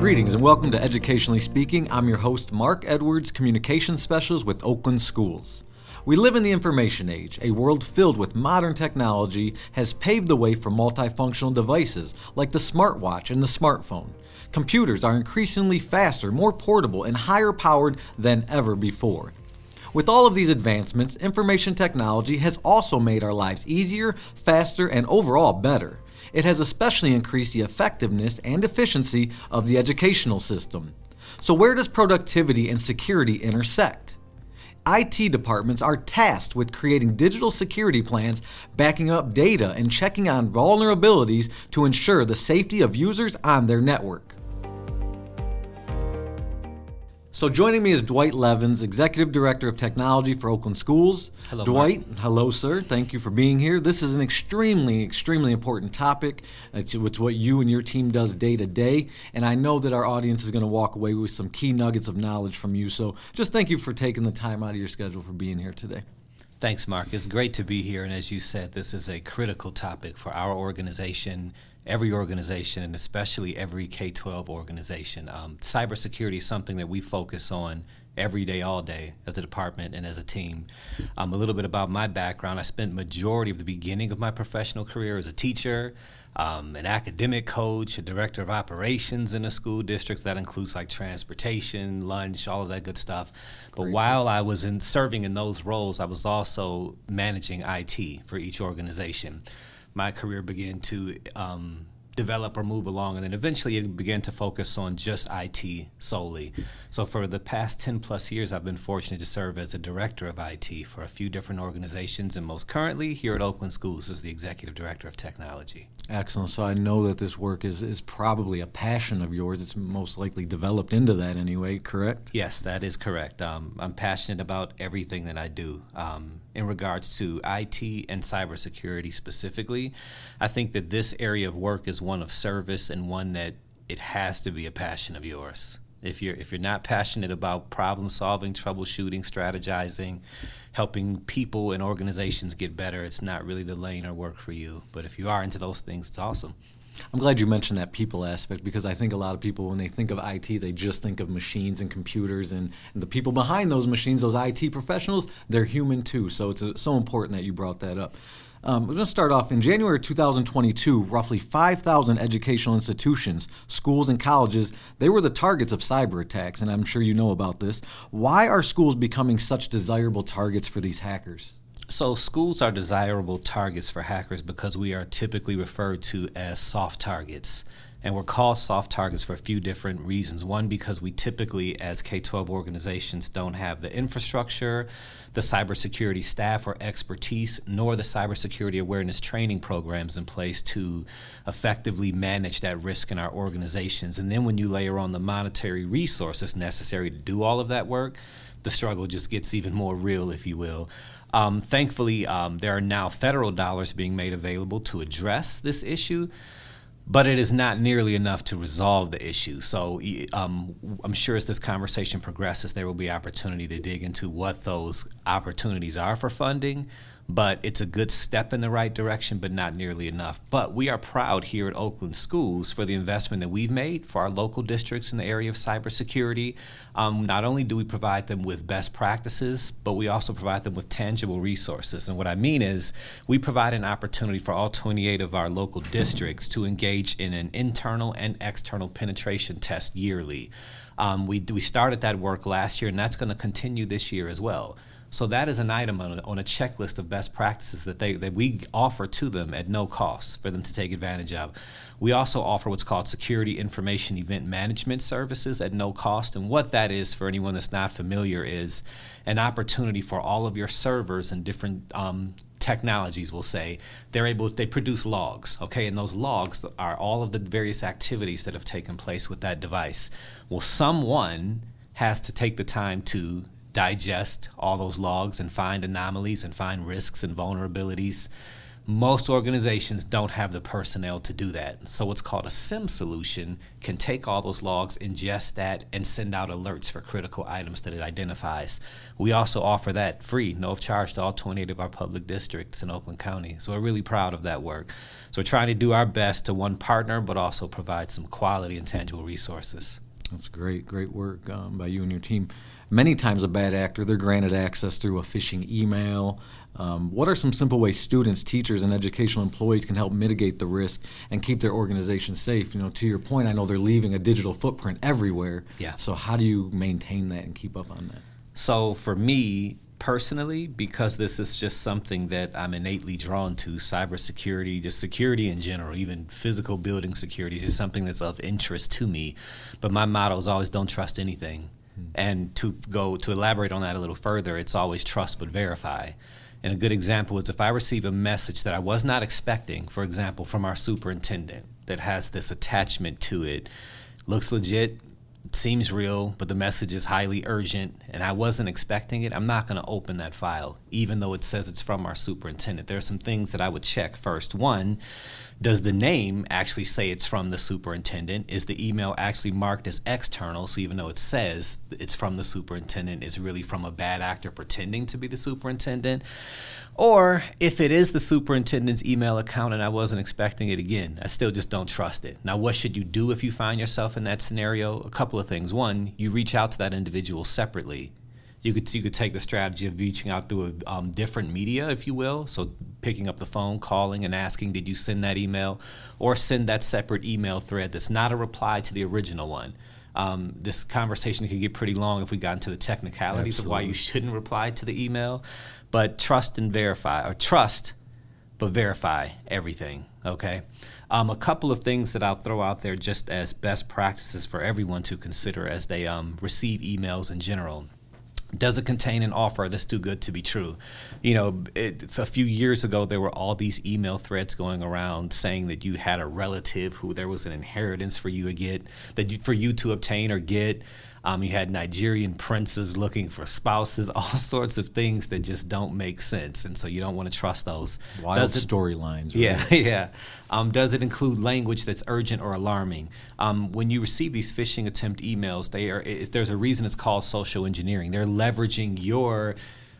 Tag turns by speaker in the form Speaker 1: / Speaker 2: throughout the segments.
Speaker 1: Greetings and welcome to Educationally Speaking. I'm your host, Mark Edwards, Communications Specialist with Oakland Schools. We live in the information age. A world filled with modern technology has paved the way for multifunctional devices like the smartwatch and the smartphone. Computers are increasingly faster, more portable, and higher powered than ever before. With all of these advancements, information technology has also made our lives easier, faster, and overall better. It has especially increased the effectiveness and efficiency of the educational system. So where does productivity and security intersect? IT departments are tasked with creating digital security plans, backing up data, and checking on vulnerabilities to ensure the safety of users on their network. So joining me is Dwight Levins, Executive Director of Technology for Oakland Schools.
Speaker 2: Hello,
Speaker 1: Dwight.
Speaker 2: Mark.
Speaker 1: Hello, sir. Thank you for being here. This is an extremely important topic. It's what you and your team does day to day, and I know that our audience is going to walk away with some key nuggets of knowledge from you. So just thank you for taking the time out of your schedule for being here today.
Speaker 2: Thanks, Mark. It's great to be here, and as you said, this is a critical topic for our organization, every organization, and especially every K-12 organization. Cybersecurity is something that we focus on every day, all day, as a department and as a team. A little bit about my background. I spent majority of the beginning of my professional career as a teacher, an academic coach, a director of operations in a school district. That includes like transportation, lunch, all of that good stuff. But while I was serving in those roles, I was also managing IT for each organization. My career began to develop or move along, and then eventually it began to focus on just IT solely. So for the past 10 plus years, I've been fortunate to serve as the director of IT for a few different organizations, and most currently here at Oakland Schools as the executive director of technology.
Speaker 1: Excellent. So I know that this work is probably a passion of yours. It's most likely developed into that anyway, correct?
Speaker 2: Yes, that is correct. I'm passionate about everything that I do. In regards to IT and cybersecurity specifically, I think that this area of work is one of service and one that it has to be a passion of yours. If you're not passionate about problem solving, troubleshooting, strategizing, helping people and organizations get better, it's not really the lane or work for you. But if you are into those things, it's awesome.
Speaker 1: I'm glad you mentioned that people aspect, because I think a lot of people, when they think of IT, they just think of machines and computers, and the people behind those machines, those IT professionals, they're human too. So it's so important that you brought that up. We're going to start off in January 2022. Roughly 5,000 educational institutions, schools, and colleges, they were the targets of cyber attacks, and I'm sure you know about this. Why are schools becoming such desirable targets for these hackers?
Speaker 2: So schools are desirable targets for hackers because we are typically referred to as soft targets. And we're called soft targets for a few different reasons. One, because we typically, as K-12 organizations, don't have the infrastructure, the cybersecurity staff or expertise, nor the cybersecurity awareness training programs in place to effectively manage that risk in our organizations. And then when you layer on the monetary resources necessary to do all of that work, the struggle just gets even more real, if you will. Thankfully, there are now federal dollars being made available to address this issue, but it is not nearly enough to resolve the issue. So I'm sure as this conversation progresses, there will be opportunity to dig into what those opportunities are for funding. But it's a good step in the right direction, but not nearly enough. But we are proud here at Oakland Schools for the investment that we've made for our local districts in the area of cybersecurity. Not only do we provide them with best practices, but we also provide them with tangible resources. And what I mean is we provide an opportunity for all 28 of our local districts to engage in an internal and external penetration test yearly. We started that work last year, and that's going to continue this year as well. So that is an item on a checklist of best practices that we offer to them at no cost for them to take advantage of. We also offer what's called security information event management services at no cost. And what that is, for anyone that's not familiar, is an opportunity for all of your servers and different technologies, we'll say, they produce logs, okay? And those logs are all of the various activities that have taken place with that device. Well, someone has to take the time to digest all those logs and find anomalies and find risks and vulnerabilities. Most organizations don't have the personnel to do that. So what's called a SIEM solution can take all those logs, ingest that, and send out alerts for critical items that it identifies. We also offer that free, no charge to all 28 of our public districts in Oakland County. So we're really proud of that work. So we're trying to do our best to, one, partner, but also provide some quality and tangible resources.
Speaker 1: That's great work by you and your team. Many times a bad actor, they're granted access through a phishing email. What are some simple ways students, teachers, and educational employees can help mitigate the risk and keep their organization safe? To your point, I know they're leaving a digital footprint everywhere.
Speaker 2: Yeah.
Speaker 1: So how do you maintain that and keep up on that?
Speaker 2: So for me, personally, because this is just something that I'm innately drawn to, cybersecurity, just security in general, even physical building security is just something that's of interest to me. But my motto is always don't trust anything. And to elaborate on that a little further, it's always trust but verify. And a good example is if I receive a message that I was not expecting, for example, from our superintendent that has this attachment to it, looks legit, seems real, but the message is highly urgent, and I wasn't expecting it, I'm not going to open that file, even though it says it's from our superintendent. There are some things that I would check first. One, does the name actually say it's from the superintendent? Is the email actually marked as external? So even though it says it's from the superintendent, it's really from a bad actor pretending to be the superintendent? Or if it is the superintendent's email account and I wasn't expecting it, again, I still just don't trust it. Now, what should you do if you find yourself in that scenario? A couple of things. One, you reach out to that individual separately. You could take the strategy of reaching out through a different media, if you will. So picking up the phone, calling, and asking, did you send that email? Or send that separate email thread that's not a reply to the original one. This conversation could get pretty long if we got into the technicalities of why you shouldn't reply to the email. But trust and verify, or trust but verify everything, okay? A couple of things that I'll throw out there just as best practices for everyone to consider as they receive emails in general. Does it contain an offer that's too good to be true? A few years ago, there were all these email threads going around saying that you had a relative who there was an inheritance for you to get, for you to obtain or get. You had Nigerian princes looking for spouses, all sorts of things that just don't make sense, and so you don't want to trust those.
Speaker 1: Wild storylines.
Speaker 2: Right? Yeah. Does it include language that's urgent or alarming? When you receive these phishing attempt emails, there's a reason it's called social engineering. They're leveraging your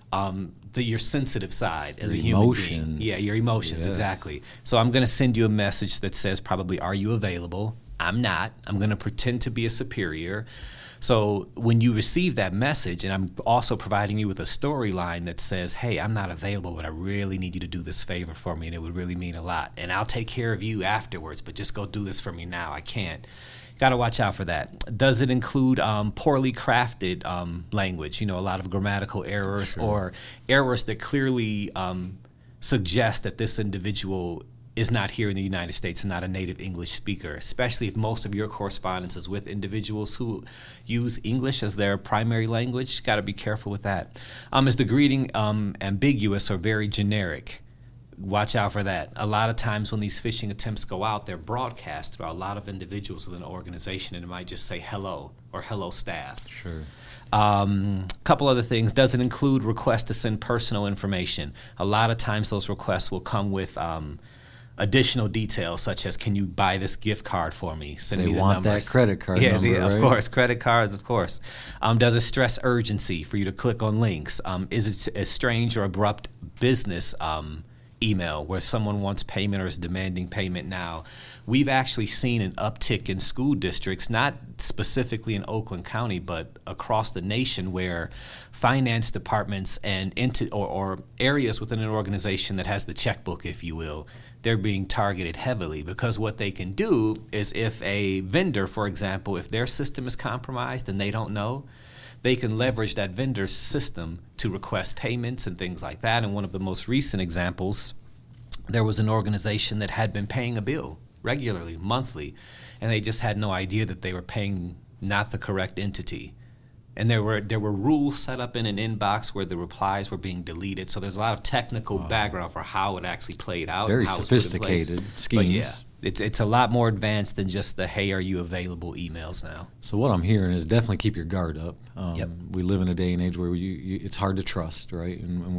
Speaker 2: sensitive side as a human being. Yeah, your emotions, yes. Exactly. So I'm going to send you a message that says probably, are you available? I'm not. I'm going to pretend to be a superior. So when you receive that message, and I'm also providing you with a storyline that says, hey, I'm not available, but I really need you to do this favor for me, and it would really mean a lot. And I'll take care of you afterwards, but just go do this for me now. I can't. Got to watch out for that. Does it include poorly crafted language? A lot of grammatical errors, sure, or errors that clearly suggest that this individual is not here in the United States and not a native English speaker, especially if most of your correspondence is with individuals who use English as their primary language. Got to be careful with that. Is the greeting ambiguous or very generic? Watch out for that. A lot of times when these phishing attempts go out, they're broadcast to a lot of individuals within an organization, and it might just say hello or hello staff.
Speaker 1: Sure.
Speaker 2: Couple other things. Does it include requests to send personal information? A lot of times those requests will come with additional details, such as, can you buy this gift card for me? Send me the numbers. They want that
Speaker 1: credit card number, right?
Speaker 2: Of course, credit cards, of course. Does it stress urgency for you to click on links? Is it a strange or abrupt business email where someone wants payment or is demanding payment now? We've actually seen an uptick in school districts, not specifically in Oakland County, but across the nation, where finance departments and or areas within an organization that has the checkbook, if you will, they're being targeted heavily, because what they can do is, if a vendor, for example, if their system is compromised and they don't know, they can leverage that vendor's system to request payments and things like that. And one of the most recent examples, there was an organization that had been paying a bill regularly, monthly, and they just had no idea that they were paying not the correct entity. And there were rules set up in an inbox where the replies were being deleted. So there's a lot of technical background for how it actually played out.
Speaker 1: Very sophisticated schemes.
Speaker 2: But yeah, it's a lot more advanced than just the, hey, are you available emails now.
Speaker 1: So what I'm hearing is definitely keep your guard up.
Speaker 2: Yep.
Speaker 1: We live in a day and age where it's hard to trust, right? And we're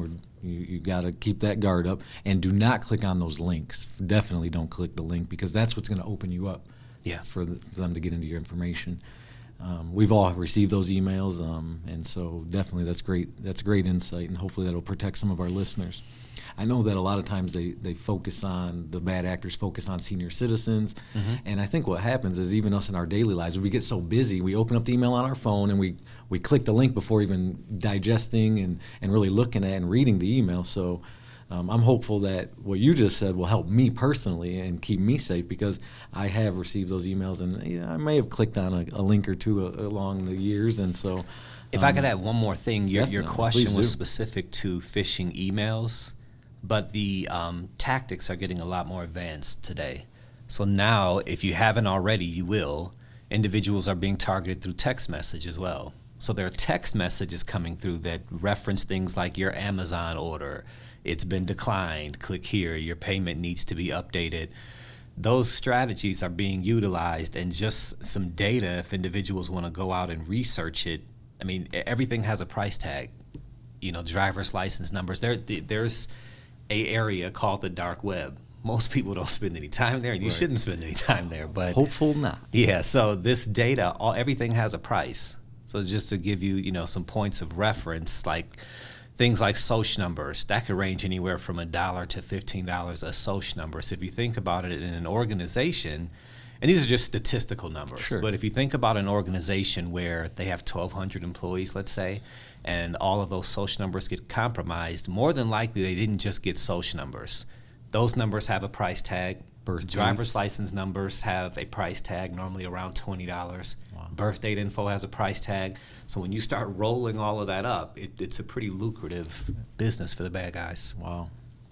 Speaker 1: You got to keep that guard up, and do not click on those links. Definitely don't click the link, because that's what's going to open you up for them to get into your information. We've all received those emails, and so definitely that's great. That's great insight, and hopefully that'll protect some of our listeners. I know that a lot of times they focus on, the bad actors focus on senior citizens, and I think what happens is, even us in our daily lives, we get so busy, we open up the email on our phone and we click the link before even digesting and really looking at and reading the email. So I'm hopeful that what you just said will help me personally and keep me safe, because I have received those emails, and I may have clicked on a link or two along the years. And so
Speaker 2: if I could add one more thing, your question was specific to phishing emails, but the tactics are getting a lot more advanced today. So now, if you haven't already, you will. Individuals are being targeted through text message as well. So there are text messages coming through that reference things like your Amazon order. It's been declined. Click here. Your payment needs to be updated. Those strategies are being utilized, and just some data, if individuals want to go out and research it. I mean, everything has a price tag. Driver's license numbers. There's a area called the dark web. Most people don't spend any time there, and you shouldn't spend any time there. But
Speaker 1: hopeful not.
Speaker 2: Yeah. So this data, everything has a price. So just to give you, some points of reference, like things like SOCH numbers, that could range anywhere from $1 to $15 a SOCH number. So if you think about it in an organization, and these are just statistical numbers, but if you think about an organization where they have 1,200 employees, let's say, and all of those SOCH numbers get compromised, more than likely they didn't just get SOCH numbers. Those numbers have a price tag. Driver's license numbers have a price tag, normally around $20. Wow. Birth date info has a price tag. So when you start rolling all of that up, it's a pretty lucrative business for the bad guys.
Speaker 1: Wow.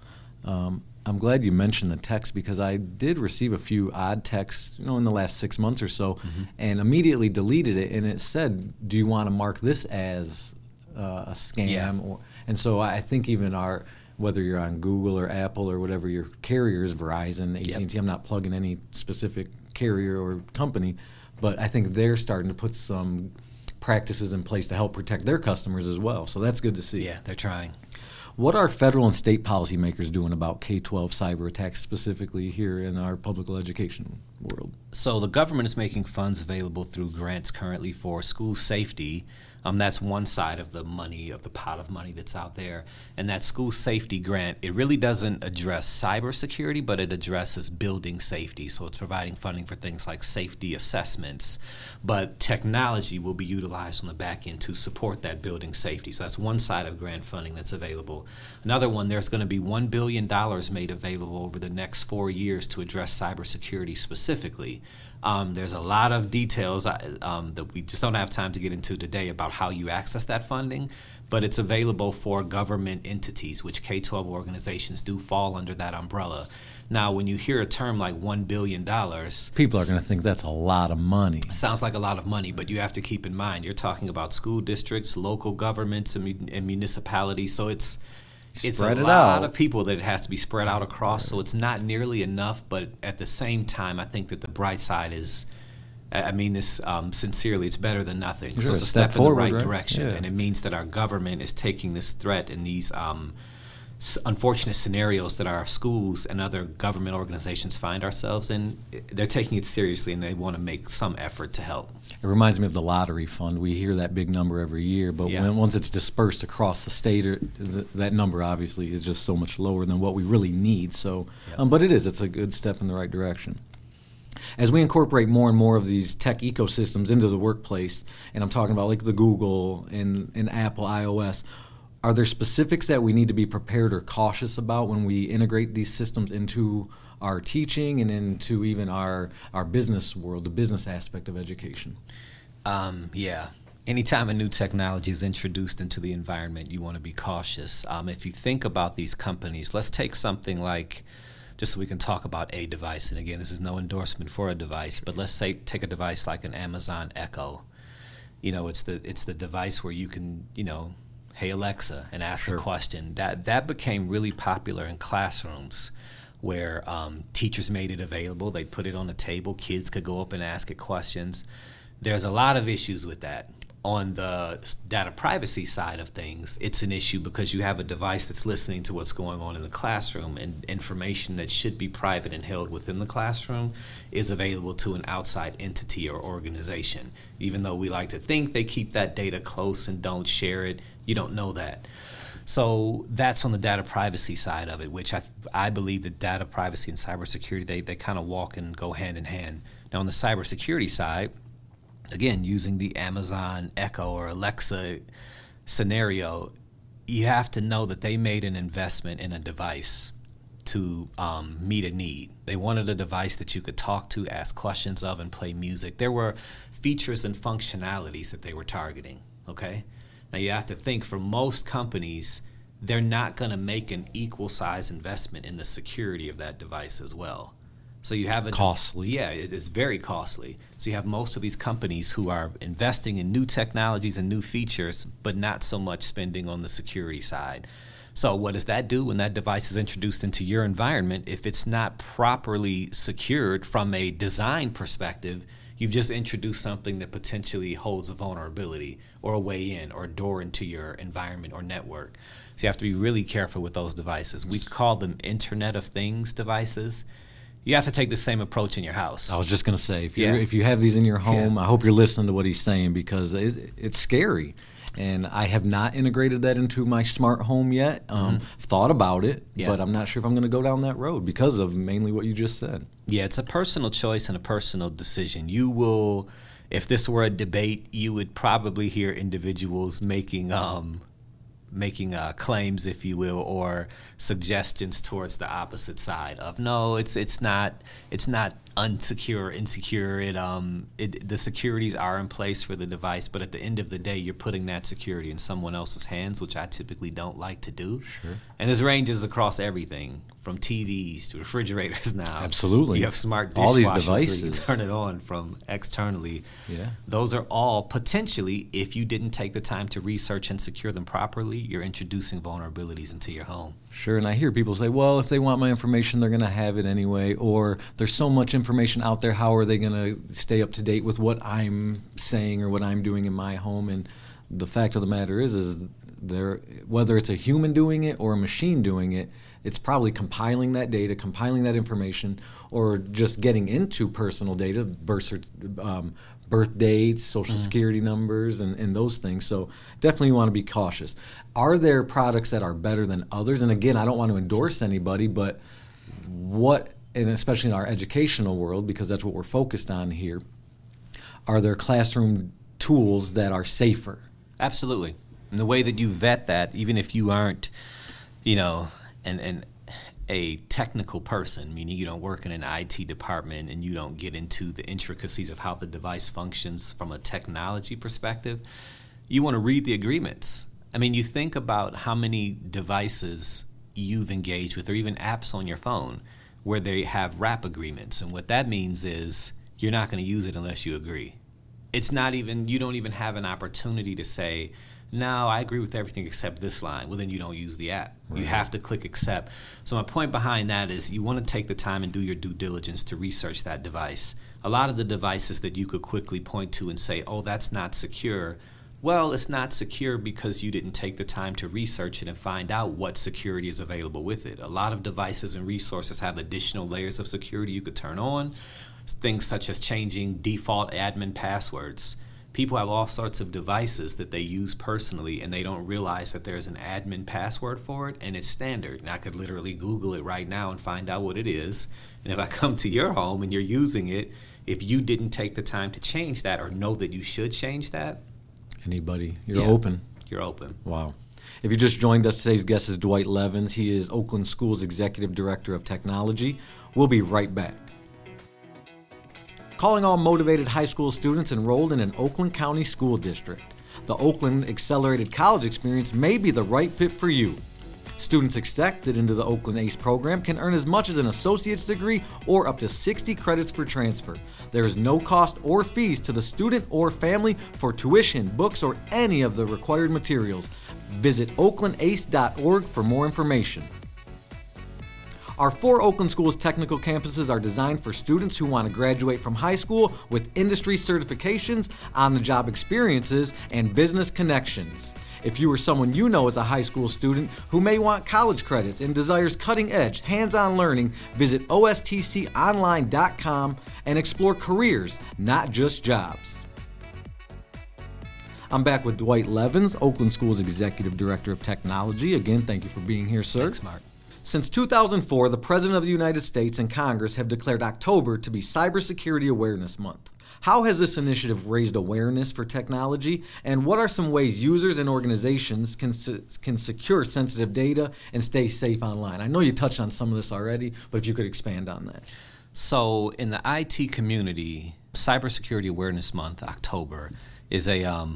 Speaker 1: I'm glad you mentioned the text, because I did receive a few odd texts, in the last 6 months or so, and immediately deleted it. And it said, "Do you want to mark this as a scam?" Yeah. And so I think even whether you're on Google or Apple or whatever your carrier is, Verizon, AT&T, I'm not plugging any specific carrier or company, but I think they're starting to put some practices in place to help protect their customers as well. So that's good to see.
Speaker 2: Yeah, they're trying.
Speaker 1: What are federal and state policymakers doing about K-12 cyber attacks, specifically here in our public education world?
Speaker 2: So the government is making funds available through grants currently for school safety. That's one side of the money, of the pot of money that's out there. And that school safety grant, it really doesn't address cybersecurity, but it addresses building safety. So it's providing funding for things like safety assessments. But technology will be utilized on the back end to support that building safety. So that's one side of grant funding that's available. Another one, there's going to be $1 billion made available over the next 4 years to address cybersecurity specifically. There's a lot of details that we just don't have time to get into today about how you access that funding, but it's available for government entities, which K-12 organizations do fall under that umbrella. Now, when you hear a term like $1 billion,
Speaker 1: people are going to think that's a lot of money.
Speaker 2: Sounds like a lot of money, but you have to keep in mind, you're talking about school districts, local governments, and municipalities, so it's a lot of people that it has to be spread out across, so it's not nearly enough. But at the same time, I think that the bright side is, I mean this sincerely, it's better than nothing. So it's a step in the right direction, and it means that our government is taking this threat and these unfortunate scenarios that our schools and other government organizations find ourselves in, they're taking it seriously, and they want to make some effort to help.
Speaker 1: It reminds me of the lottery fund. We hear that big number every year, but once it's dispersed across the state, that number obviously is just so much lower than what we really need. So, but it's a good step in the right direction. As we incorporate more and more of these tech ecosystems into the workplace, and I'm talking about like the Google and Apple iOS, are there specifics that we need to be prepared or cautious about when we integrate these systems into our teaching and into even our business world, the business aspect of education?
Speaker 2: Anytime a new technology is introduced into the environment, you want to be cautious. If you think about these companies, let's take something like, just so we can talk about a device, and again, this is no endorsement for a device, but let's say take a device like an Amazon Echo. It's the device where you can, hey Alexa, and ask a question. That became really popular in classrooms where teachers made it available. They'd put it on the table. Kids could go up and ask it questions. There's a lot of issues with that. On the data privacy side of things, it's an issue because you have a device that's listening to what's going on in the classroom, and information that should be private and held within the classroom is available to an outside entity or organization. Even though we like to think they keep that data close and don't share it, you don't know that. So that's on the data privacy side of it, which I believe that data privacy and cybersecurity, they kind of walk and go hand in hand. Now on the cybersecurity side, again, using the Amazon Echo or Alexa scenario, you have to know that they made an investment in a device to meet a need. They wanted a device that you could talk to, ask questions of, and play music. There were features and functionalities that they were targeting, okay? Now you have to think, for most companies, they're not going to make an equal size investment in the security of that device as well. So you have
Speaker 1: costly.
Speaker 2: Yeah, it is very costly. So you have most of these companies who are investing in new technologies and new features, but not so much spending on the security side. So what does that do when that device is introduced into your environment? If it's not properly secured from a design perspective, you've just introduced something that potentially holds a vulnerability or a way in or a door into your environment or network. So you have to be really careful with those devices. We call them Internet of Things devices. You have to take the same approach in your house.
Speaker 1: I was just going to say, if you have these in your home, I hope you're listening to what he's saying, because it's scary. And I have not integrated that into my smart home yet. Thought about it, but I'm not sure if I'm going to go down that road because of mainly what you just said. Yeah,
Speaker 2: it's a personal choice and a personal decision. You will, if this were a debate, you would probably hear individuals making claims, if you will, or suggestions towards the opposite side of, no, it's not unsecure, insecure. The securities are in place for the device, but at the end of the day, you're putting that security in someone else's hands, which I typically don't like to do.
Speaker 1: Sure.
Speaker 2: And this ranges across everything, from TVs to refrigerators now.
Speaker 1: Absolutely.
Speaker 2: You have smart dishwashers.
Speaker 1: All these devices.
Speaker 2: Where you turn it on from externally.
Speaker 1: Yeah.
Speaker 2: Those are all potentially, if you didn't take the time to research and secure them properly, you're introducing vulnerabilities into your home.
Speaker 1: Sure, and I hear people say, well, if they want my information, they're going to have it anyway, or there's so much information out there, how are they going to stay up to date with what I'm saying or what I'm doing in my home? And the fact of the matter is whether it's a human doing it or a machine doing it, it's probably compiling that data, compiling that information, or just getting into personal data, birth dates, social security numbers, and those things. So definitely you want to be cautious. Are there products that are better than others? And again, I don't want to endorse anybody, but and especially in our educational world, because that's what we're focused on here, are there classroom tools that are safer?
Speaker 2: Absolutely. And the way that you vet that, even if you aren't, a technical person, meaning you don't work in an IT department and you don't get into the intricacies of how the device functions from a technology perspective, you want to read the agreements. I mean, you think about how many devices you've engaged with, or even apps on your phone, where they have wrap agreements. And what that means is you're not going to use it unless you agree. It's not even, you don't even have an opportunity to say, no, I agree with everything except this line. Well, then you don't use the app. Right. You have to click accept. So my point behind that is you want to take the time and do your due diligence to research that device. A lot of the devices that you could quickly point to and say, oh, that's not secure. Well, it's not secure because you didn't take the time to research it and find out what security is available with it. A lot of devices and resources have additional layers of security you could turn on. Things such as changing default admin passwords. People have all sorts of devices that they use personally, and they don't realize that there's an admin password for it, and it's standard. And I could literally Google it right now and find out what it is. And if I come to your home and you're using it, if you didn't take the time to change that or know that you should change that,
Speaker 1: anybody, you're open.
Speaker 2: You're open.
Speaker 1: Wow. If you just joined us, today's guest is Dwight Levins. He is Oakland Schools Executive Director of Technology. We'll be right back. Calling all motivated high school students enrolled in an Oakland County school district. The Oakland Accelerated College Experience may be the right fit for you. Students accepted into the Oakland ACE program can earn as much as an associate's degree or up to 60 credits for transfer. There is no cost or fees to the student or family for tuition, books, or any of the required materials. Visit oaklandace.org for more information. Our 4 Oakland Schools technical campuses are designed for students who want to graduate from high school with industry certifications, on-the-job experiences, and business connections. If you or someone you know is a high school student who may want college credits and desires cutting-edge, hands-on learning, visit ostconline.com and explore careers, not just jobs. I'm back with Dwight Levins, Oakland Schools Executive Director of Technology. Again, thank you for being here, sir.
Speaker 2: Thanks, Mark.
Speaker 1: Since 2004, the President of the United States and Congress have declared October to be Cybersecurity Awareness Month. How has this initiative raised awareness for technology, and what are some ways users and organizations can secure sensitive data and stay safe online? I know you touched on some of this already, but if you could expand on that.
Speaker 2: So in the IT community, Cybersecurity Awareness Month, October, is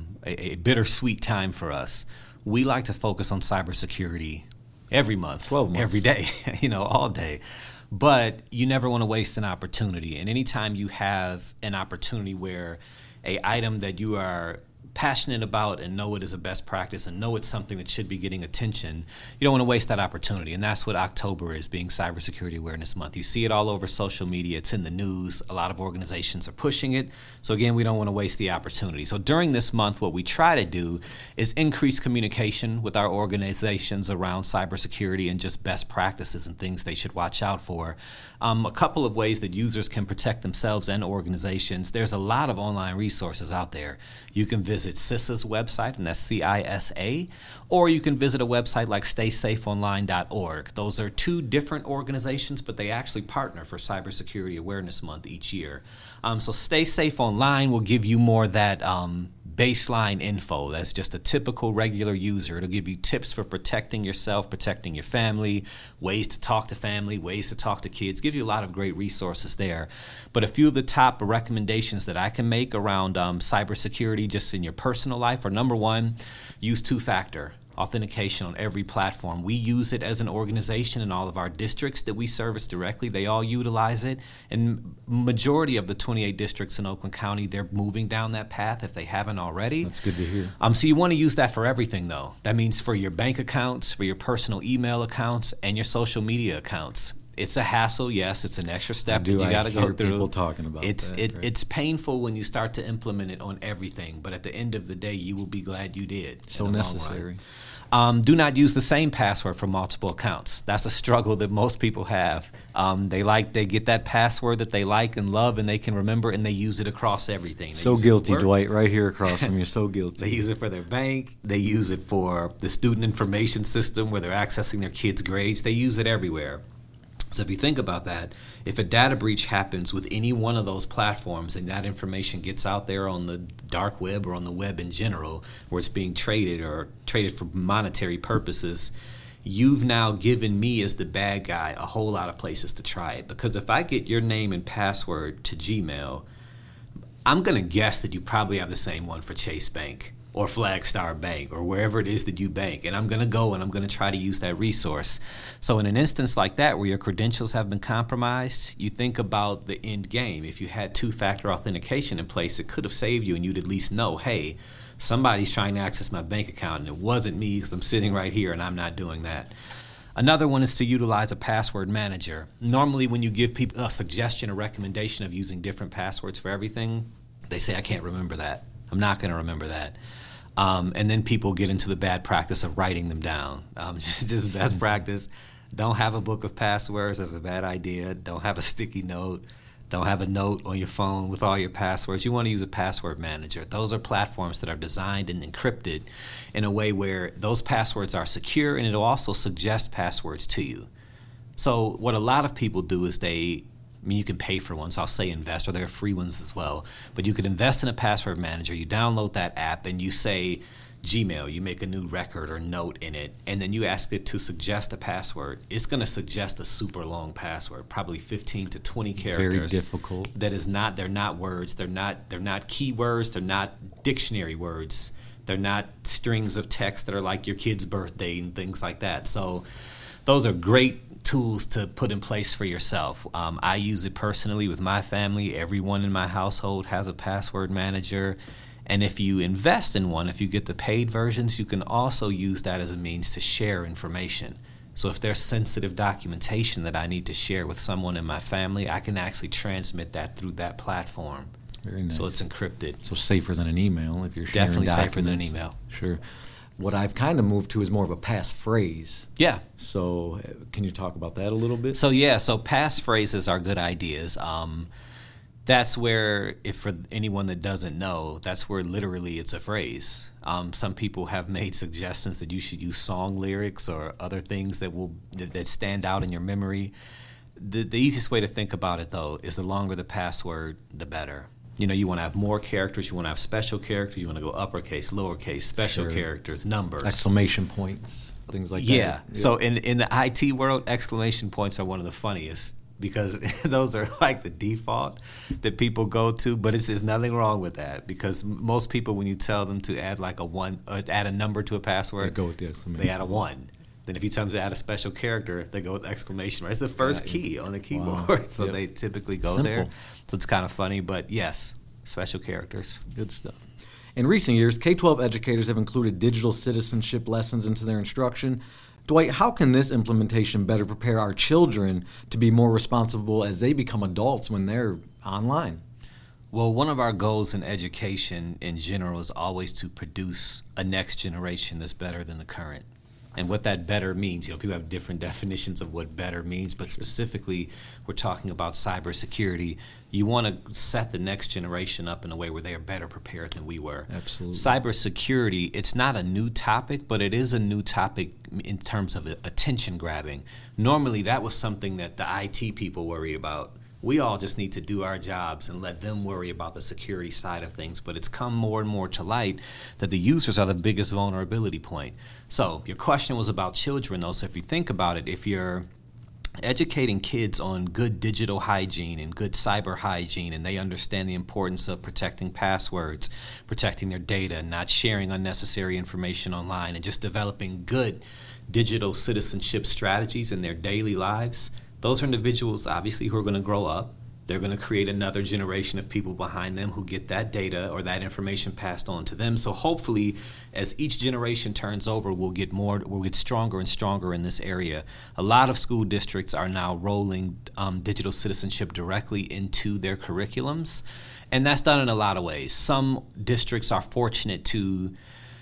Speaker 2: a bittersweet time for us. We like to focus on cybersecurity every month,
Speaker 1: 12 months,
Speaker 2: every day, all day. But you never want to waste an opportunity. And anytime you have an opportunity where an item that you are passionate about and know it is a best practice and know it's something that should be getting attention, you don't want to waste that opportunity. And that's what October is, being Cybersecurity Awareness Month. You see it all over social media. It's in the news. A lot of organizations are pushing it. So again, we don't want to waste the opportunity. So during this month, what we try to do is increase communication with our organizations around cybersecurity and just best practices and things they should watch out for. A couple of ways that users can protect themselves and organizations. There's a lot of online resources out there. You can visit CISA's website, and that's CISA, or you can visit a website like StaySafeOnline.org. Those are 2 different organizations, but they actually partner for Cybersecurity Awareness Month each year. So Stay Safe Online will give you more that baseline info. That's just a typical regular user. It'll give you tips for protecting yourself, protecting your family, ways to talk to family, ways to talk to kids. Give you a lot of great resources there. But a few of the top recommendations that I can make around cybersecurity just in your personal life are, number 1, use 2-factor authentication on every platform. We use it as an organization in all of our districts that we service directly. They all utilize it. And majority of the 28 districts in Oakland County, they're moving down that path if they haven't already.
Speaker 1: That's good to hear.
Speaker 2: So you want to use that for everything, though. That means for your bank accounts, for your personal email accounts, and your social media accounts. It's a hassle, yes. It's an extra step that you got to go through.
Speaker 1: People talking about
Speaker 2: that.
Speaker 1: Right?
Speaker 2: It's painful when you start to implement it on everything, but at the end of the day, you will be glad you did.
Speaker 1: So necessary.
Speaker 2: Do not use the same password for multiple accounts. That's a struggle that most people have. They get that password that they like and love, and they can remember, and they use it across everything.
Speaker 1: So guilty, Dwight, right here across from you. So guilty.
Speaker 2: They use it for their bank. They use it for the student information system where they're accessing their kids' grades. They use it everywhere. So if you think about that, if a data breach happens with any one of those platforms and that information gets out there on the dark web or on the web in general, where it's being traded for monetary purposes, you've now given me as the bad guy a whole lot of places to try it. Because if I get your name and password to Gmail, I'm going to guess that you probably have the same one for Chase Bank or Flagstar Bank or wherever it is that you bank. And I'm going to go and I'm going to try to use that resource. So in an instance like that where your credentials have been compromised, you think about the end game. If you had 2-factor authentication in place, it could have saved you and you'd at least know, hey, somebody's trying to access my bank account and it wasn't me because I'm sitting right here and I'm not doing that. Another one is to utilize a password manager. Normally when you give people a suggestion or recommendation of using different passwords for everything, they say, I can't remember that. I'm not going to remember that. And then people get into the bad practice of writing them down. Just best practice. Don't have a book of passwords. That's a bad idea. Don't have a sticky note. Don't have a note on your phone with all your passwords. You want to use a password manager. Those are platforms that are designed and encrypted in a way where those passwords are secure, and it'll also suggest passwords to you. So what a lot of people do is you can pay for one, so I'll say invest, or there are free ones as well. But you could invest in a password manager. You download that app, and you say Gmail. You make a new record or note in it, and then you ask it to suggest a password. It's going to suggest a super long password, probably 15 to 20 characters.
Speaker 1: Very difficult.
Speaker 2: They're not words. They're not keywords. They're not dictionary words. They're not strings of text that are like your kid's birthday and things like that. So those are great tools to put in place for yourself. I use it personally with my family. Everyone in my household has a password manager. And if you invest in one, if you get the paid versions, you can also use that as a means to share information. So if there's sensitive documentation that I need to share with someone in my family, I can actually transmit that through that platform.
Speaker 1: Very nice.
Speaker 2: So it's encrypted.
Speaker 1: So safer than an email if you're sharing
Speaker 2: Definitely
Speaker 1: documents.
Speaker 2: safer than an email.
Speaker 1: Sure. What I've kind of moved to is more of a passphrase.
Speaker 2: Yeah.
Speaker 1: So can you talk about that a little bit?
Speaker 2: So passphrases are good ideas. That's where, if for anyone that doesn't know, that's where literally it's a phrase. Some people have made suggestions that you should use song lyrics or other things that stand out in your memory. The easiest way to think about it, though, is the longer the password, the better. You want to have more characters. You want to have special characters. You want to go uppercase, lowercase, special characters, numbers.
Speaker 1: Exclamation points, things like that.
Speaker 2: Yeah. So in the IT world, exclamation points are one of the funniest because those are like the default that people go to. But there's nothing wrong with that because most people, when you tell them to add like add a number to a password,
Speaker 1: they go with the exclamation.
Speaker 2: They add a 1. Then if you tell them to add a special character, they go with exclamation mark. It's the first key on the keyboard. Wow. So they typically go there. So it's kind of funny, but yes, special characters.
Speaker 1: Good stuff. In recent years, K-12 educators have included digital citizenship lessons into their instruction. Dwight, how can this implementation better prepare our children to be more responsible as they become adults when they're online?
Speaker 2: Well, one of our goals in education in general is always to produce a next generation that's better than the current. And what that better means, people have different definitions of what better means, but specifically, we're talking about cybersecurity. You want to set the next generation up in a way where they are better prepared than we were.
Speaker 1: Absolutely.
Speaker 2: Cybersecurity, it's not a new topic, but it is a new topic in terms of attention grabbing. Normally, that was something that the IT people worry about. We all just need to do our jobs and let them worry about the security side of things. But it's come more and more to light that the users are the biggest vulnerability point. So your question was about children, though. So if you think about it, if you're educating kids on good digital hygiene and good cyber hygiene, and they understand the importance of protecting passwords, protecting their data, not sharing unnecessary information online, and just developing good digital citizenship strategies in their daily lives, those are individuals, obviously, who are going to grow up. They're going to create another generation of people behind them who get that data or that information passed on to them. So hopefully, as each generation turns over, we'll get stronger and stronger in this area. A lot of school districts are now rolling digital citizenship directly into their curriculums, and that's done in a lot of ways. Some districts are fortunate to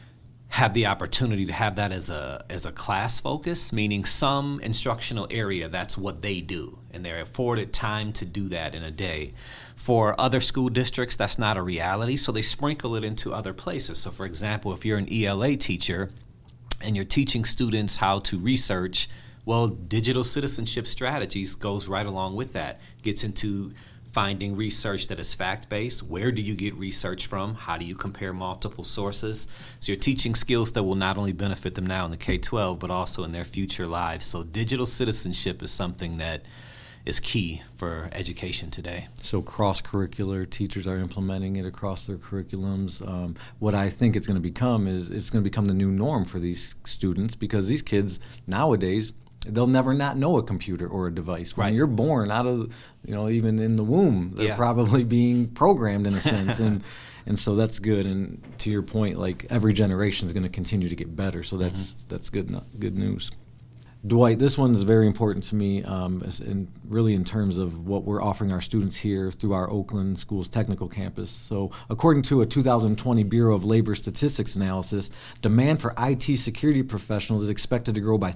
Speaker 2: have the opportunity to have that as a class focus, meaning some instructional area, that's what they do, and they're afforded time to do that in a day. For other school districts, that's not a reality, so they sprinkle it into other places. So for example, if you're an ELA teacher and you're teaching students how to research, well, digital citizenship strategies goes right along with that, gets into finding research that is fact-based. Where do you get research from? How do you compare multiple sources? So you're teaching skills that will not only benefit them now in the K-12, but also in their future lives. So digital citizenship is something that is key for education today.
Speaker 1: So cross-curricular, teachers are implementing it across their curriculums. What I think it's going to become is it's going to become the new norm for these students, because these kids nowadays, they'll never not know a computer or a device. When you're born out of, even in the womb, they're probably being programmed in a sense. And so that's good. And to your point, like every generation is going to continue to get better. So that's good news. Dwight, this one is very important to me, and really in terms of what we're offering our students here through our Oakland Schools Technical Campus. So according to a 2020 Bureau of Labor Statistics analysis, demand for IT security professionals is expected to grow by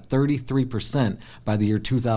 Speaker 1: 33% by the year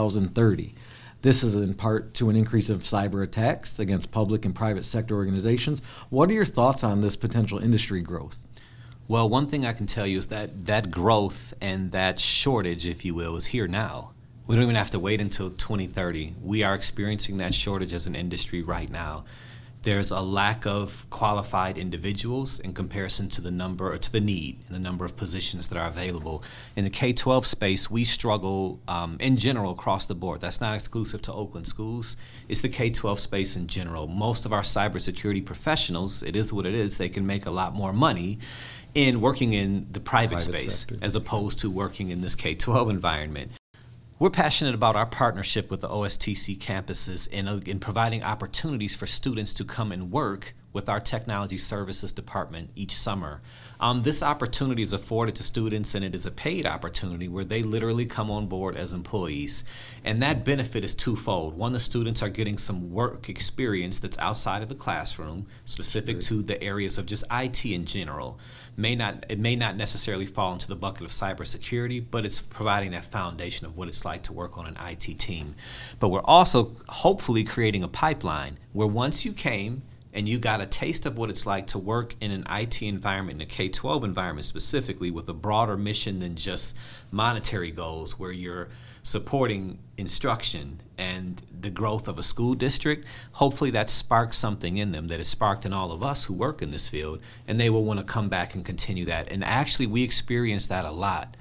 Speaker 1: 2030. This is in part to an increase of cyber attacks against public and private sector organizations. What are your thoughts on this potential industry growth?
Speaker 2: Well, one thing I can tell you is that growth and that shortage, if you will, is here now. We don't even have to wait until 2030. We are experiencing that shortage as an industry right now. There's a lack of qualified individuals in comparison to the need and the number of positions that are available. In the K-12 space, we struggle in general across the board. That's not exclusive to Oakland Schools. It's the K-12 space in general. Most of our cybersecurity professionals, it is what it is, they can make a lot more money in working in the private space sector, as opposed to working in this K-12 environment. We're passionate about our partnership with the OSTC campuses in providing opportunities for students to come and work with our technology services department each summer. This opportunity is afforded to students, and it is a paid opportunity where they literally come on board as employees. And that benefit is twofold. One, the students are getting some work experience that's outside of the classroom, specific to the areas of just IT in general. It may not necessarily fall into the bucket of cybersecurity, but it's providing that foundation of what it's like to work on an IT team. But we're also hopefully creating a pipeline where once you came and you got a taste of what it's like to work in an IT environment, in a K-12 environment specifically, with a broader mission than just monetary goals, where you're supporting instruction and the growth of a school district, hopefully that sparks something in them that is sparked in all of us who work in this field, and they will want to come back and continue that. And actually, we experience that a lot.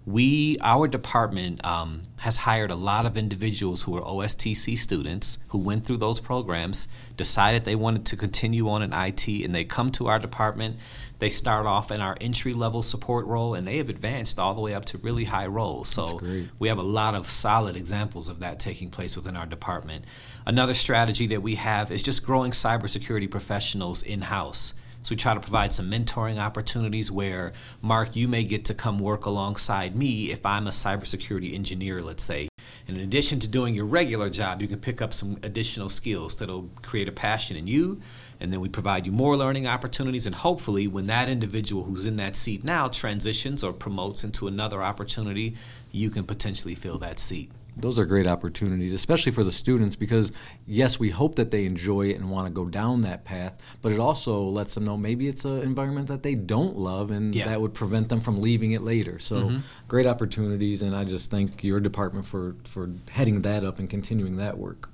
Speaker 2: Our department has hired a lot of individuals who are OSTC students who went through those programs, decided they wanted to continue on in IT, and they come to our department. They start off in our entry-level support role, and they have advanced all the way up to really high roles. So we have a lot of solid examples of that taking place within our department. Another strategy that we have is just growing cybersecurity professionals in-house. So we try to provide some mentoring opportunities where, Mark, you may get to come work alongside me if I'm a cybersecurity engineer, let's say. And in addition to doing your regular job, you can pick up some additional skills that'll create a passion in you. And then we provide you more learning opportunities. And hopefully when that individual who's in that seat now transitions or promotes into another opportunity, you can potentially fill that seat.
Speaker 1: Those are great opportunities, especially for the students, because yes, we hope that they enjoy it and want to go down that path, but it also lets them know maybe it's an environment that they don't love, and that would prevent them from leaving it later. So great opportunities, and I just thank your department for heading that up and continuing that work.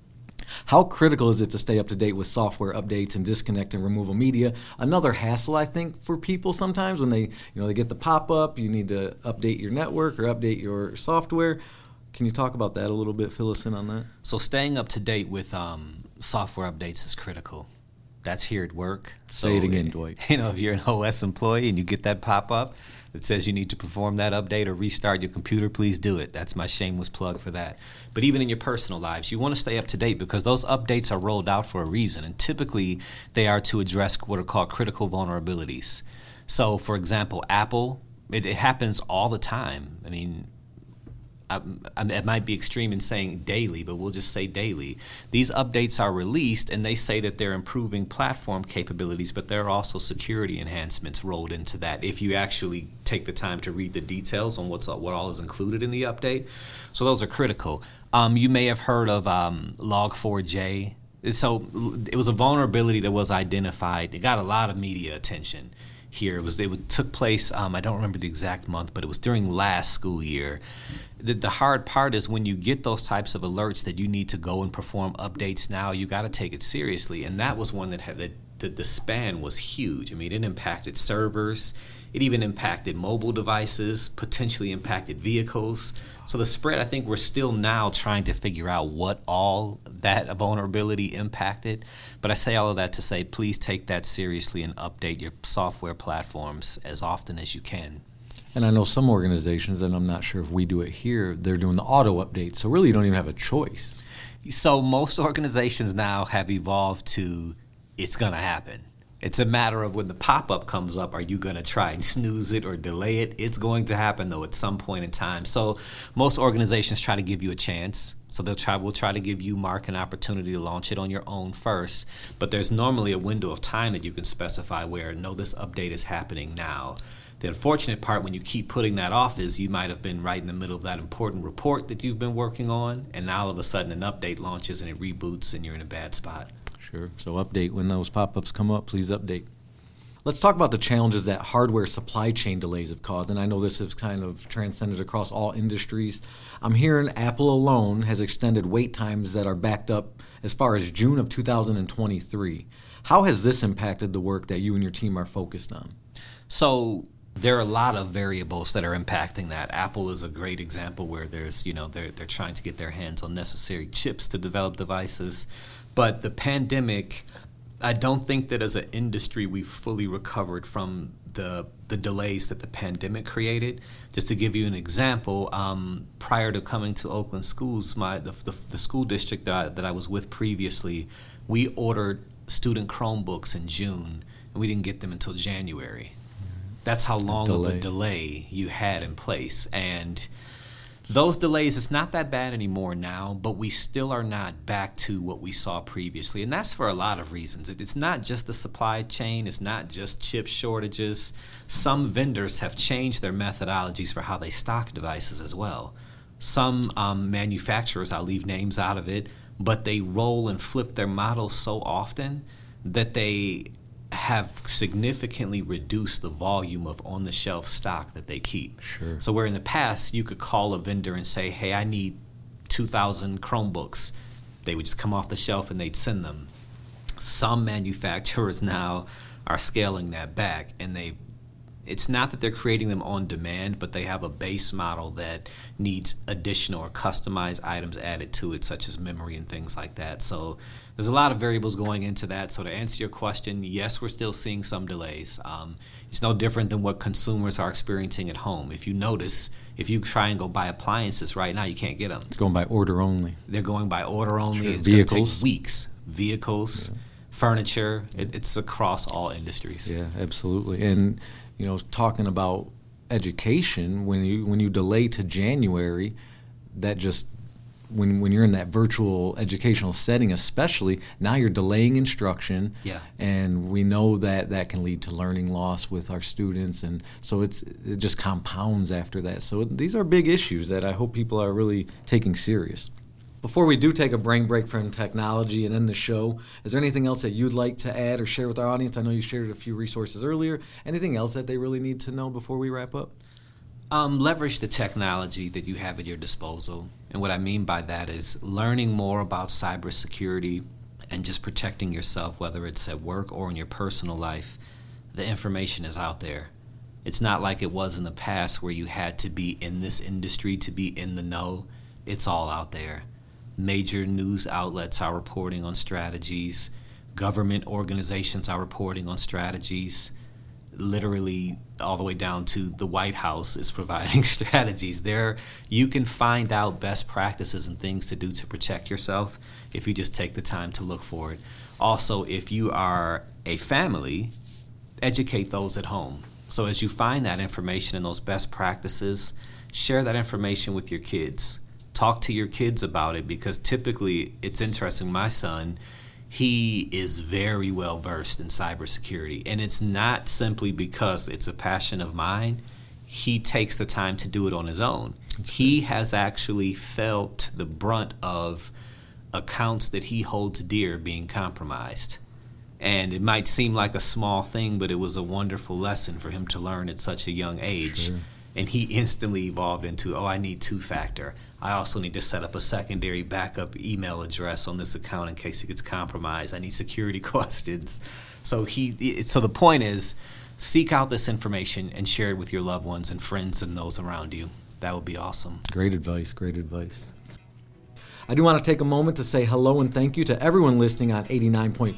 Speaker 1: How critical is it to stay up to date with software updates and disconnect and removal media? Another hassle, I think, for people sometimes when they get the pop-up, you need to update your network or update your software. Can you talk about that a little bit? Fill us in on that.
Speaker 2: So staying up to date with software updates is critical. That's here at work.
Speaker 1: Say it again, Dwight.
Speaker 2: If you're an OS employee and you get that pop-up that says you need to perform that update or restart your computer, please do it. That's my shameless plug for that. But even in your personal lives, you want to stay up to date because those updates are rolled out for a reason. And typically, they are to address what are called critical vulnerabilities. So, for example, Apple, it happens all the time. I mean, it might be extreme in saying daily, but we'll just say daily. These updates are released, and they say that they're improving platform capabilities, but there are also security enhancements rolled into that if you actually take the time to read the details on what all is included in the update. So those are critical. You may have heard of Log4j. So it was a vulnerability that was identified. It got a lot of media attention here. It took place, I don't remember the exact month, but it was during last school year. The hard part is when you get those types of alerts that you need to go and perform updates now, you got to take it seriously. And that was one that had the span was huge. I mean, it impacted servers. It even impacted mobile devices, potentially impacted vehicles. So the spread, I think we're still now trying to figure out what all that vulnerability impacted. But I say all of that to say, please take that seriously and update your software platforms as often as you can.
Speaker 1: And I know some organizations, and I'm not sure if we do it here, they're doing the auto update. So really you don't even have a choice.
Speaker 2: So most organizations now have evolved to it's going to happen. It's a matter of when the pop-up comes up, are you going to try and snooze it or delay it? It's going to happen, though, at some point in time. So most organizations try to give you a chance. So we'll try to give you, Mark, an opportunity to launch it on your own first. But there's normally a window of time that you can specify where, no, this update is happening now. The unfortunate part when you keep putting that off is you might have been right in the middle of that important report that you've been working on, and now all of a sudden an update launches and it reboots and you're in a bad spot.
Speaker 1: Sure. So update when those pop-ups come up. Please update. Let's talk about the challenges that hardware supply chain delays have caused, and I know this has kind of transcended across all industries. I'm hearing Apple alone has extended wait times that are backed up as far as June of 2023. How has this impacted the work that you and your team are focused on?
Speaker 2: So there are a lot of variables that are impacting that. Apple is a great example where there's, they're trying to get their hands on necessary chips to develop devices. But the pandemic, I don't think that as an industry we've fully recovered from the delays that the pandemic created. Just to give you an example, prior to coming to Oakland Schools, the school district that I was with previously, we ordered student Chromebooks in June, and we didn't get them until January. That's how long of a delay you had in place. And those delays, it's not that bad anymore now, but we still are not back to what we saw previously. And that's for a lot of reasons. It's not just the supply chain. It's not just chip shortages. Some vendors have changed their methodologies for how they stock devices as well. Some manufacturers, I'll leave names out of it, but they roll and flip their models so often that they have significantly reduced the volume of on-the-shelf stock that they keep.
Speaker 1: Sure.
Speaker 2: So where in the past you could call a vendor and say, hey, I need 2,000 Chromebooks, they would just come off the shelf and they'd send them. Some manufacturers now are scaling that back, and it's not that they're creating them on demand, but they have a base model that needs additional or customized items added to it, such as memory and things like that. So there's a lot of variables going into that. So to answer your question, yes, we're still seeing some delays. It's no different than what consumers are experiencing at home. If you notice, if you try and go buy appliances right now, you can't get them.
Speaker 1: It's going by order only.
Speaker 2: They're going by order only.
Speaker 1: Sure.
Speaker 2: It's going to take weeks. Vehicles, furniture, it's across all industries.
Speaker 1: Yeah, absolutely. And talking about education, when you delay to January, that just when you're in that virtual educational setting, especially, now you're delaying instruction.
Speaker 2: Yeah.
Speaker 1: And we know that can lead to learning loss with our students, and so it just compounds after that. So these are big issues that I hope people are really taking serious. Before we do take a brain break from technology and end the show, is there anything else that you'd like to add or share with our audience? I know you shared a few resources earlier. Anything else that they really need to know before we wrap up?
Speaker 2: Leverage the technology that you have at your disposal. And what I mean by that is learning more about cybersecurity and just protecting yourself, whether it's at work or in your personal life. The information is out there. It's not like it was in the past where you had to be in this industry to be in the know. It's all out there. Major news outlets are reporting on strategies. Government organizations are reporting on strategies. Literally all the way down to the White House is providing strategies. There, you can find out best practices and things to do to protect yourself if you just take the time to look for it. Also, if you are a family, educate those at home. So as you find that information and those best practices, share that information with your kids. Talk to your kids about it, because typically, it's interesting, my son, he is very well versed in cybersecurity, and it's not simply because it's a passion of mine. He takes the time to do it on his own. He has actually felt the brunt of accounts that he holds dear being compromised. And it might seem like a small thing, but it was a wonderful lesson for him to learn at such a young age.
Speaker 1: Sure.
Speaker 2: And he instantly evolved into, I need two-factor. I also need to set up a secondary backup email address on this account in case it gets compromised. I need security questions. So the point is, seek out this information and share it with your loved ones and friends and those around you. That would be awesome.
Speaker 1: Great advice, great advice. I do want to take a moment to say hello and thank you to everyone listening on 89.5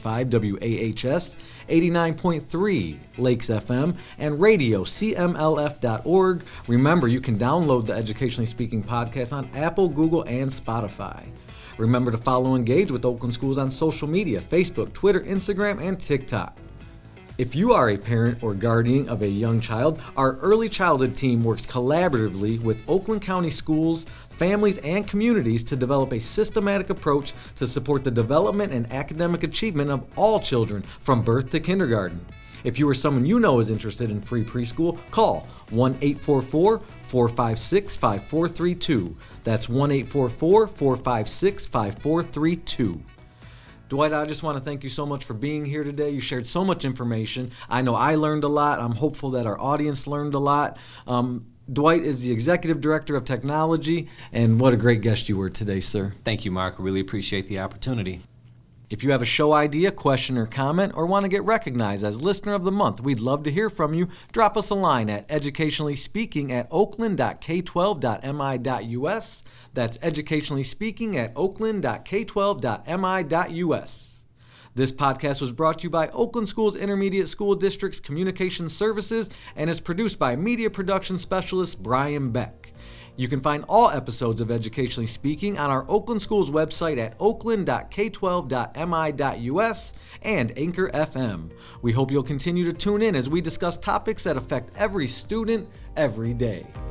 Speaker 1: WAHS, 89.3 Lakes FM, and radio CMLF.org. Remember, you can download the Educationally Speaking podcast on Apple, Google, and Spotify. Remember to follow and engage with Oakland Schools on social media, Facebook, Twitter, Instagram, and TikTok. If you are a parent or guardian of a young child, our early childhood team works collaboratively with Oakland County schools, families, and communities to develop a systematic approach to support the development and academic achievement of all children from birth to kindergarten. If you or someone you know is interested in free preschool, call 1-844-456-5432. That's 1-844-456-5432. Dwight, I just want to thank you so much for being here today. You shared so much information. I know I learned a lot. I'm hopeful that our audience learned a lot. Dwight is the Executive Director of Technology, and what a great guest you were today, sir.
Speaker 2: Thank you, Mark. I really appreciate the opportunity.
Speaker 1: If you have a show idea, question, or comment, or want to get recognized as Listener of the Month, we'd love to hear from you. Drop us a line at educationallyspeaking@oakland.k12.mi.us. That's educationallyspeaking@oakland.k12.mi.us. This podcast was brought to you by Oakland Schools Intermediate School District's Communication Services and is produced by media production specialist Brian Beck. You can find all episodes of Educationally Speaking on our Oakland Schools website at oakland.k12.mi.us and Anchor FM. We hope you'll continue to tune in as we discuss topics that affect every student every day.